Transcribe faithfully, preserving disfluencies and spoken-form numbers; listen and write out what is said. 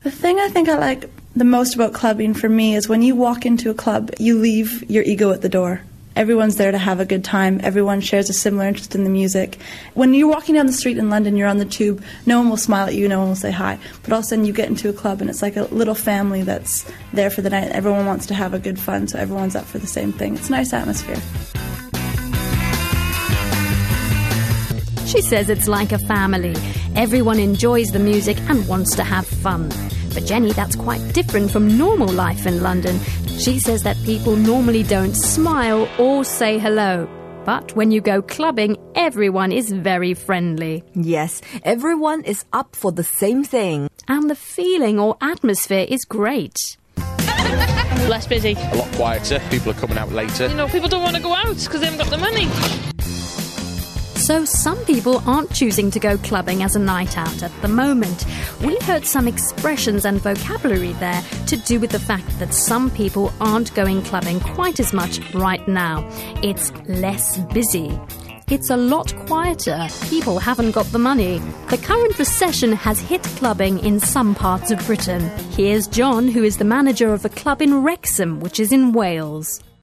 The thing I think I like the most about clubbing for me is when you walk into a club, you leave your ego at the door. Everyone's there to have a good time. Everyone shares a similar interest in the music. When you're walking down the street in London, you're on the tube, no one will smile at you, no one will say hi. But all of a sudden you get into a club and it's like a little family that's there for the night. Everyone wants to have a good fun, so everyone's up for the same thing. It's a nice atmosphere. She says it's like a family. Everyone enjoys the music and wants to have fun. For Jenny, that's quite different from normal life in London. She says that people normally don't smile or say hello. But when you go clubbing, everyone is very friendly. Yes, everyone is up for the same thing. And the feeling or atmosphere is great. Less busy. A lot quieter. People are coming out later. You know, people don't want to go out because they haven't got the money. So some people aren't choosing to go clubbing as a night out at the moment. We heard some expressions and vocabulary there to do with the fact that some people aren't going clubbing quite as much right now. It's less busy. It's a lot quieter. People haven't got the money. The current recession has hit clubbing in some parts of Britain. Here's John, who is the manager of a club in Wrexham, which is in Wales.